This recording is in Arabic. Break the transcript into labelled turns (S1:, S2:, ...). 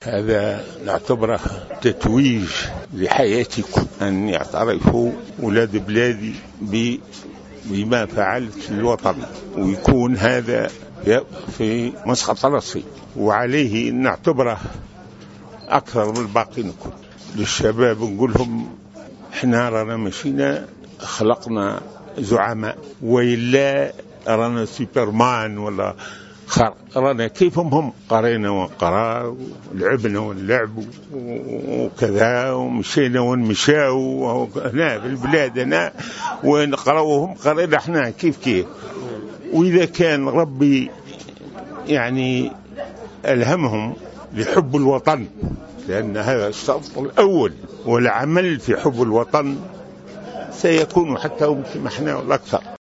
S1: هذا نعتبره تتويج لحياتكم أن يعترفوا أولاد بلادي بما فعلت للوطن، ويكون هذا في مسقط راسي، وعليه نعتبره أكثر من الباقين. للشباب نقول لهم احنا رانا مشينا خلقنا زعماء، وإلا رانا سوبرمان ولا رانا كيفهم هم، قرينا ونقرا ولعبنا ونلعب وكذا، ومشينا ونمشاو هنا في البلاد هنا ونقراوهم قرينا احنا كيف. وإذا كان ربي يعني ألهمهم لحب الوطن، لأن هذا الشرط الأول، والعمل في حب الوطن سيكون حتى هم كما احنا والأكثر.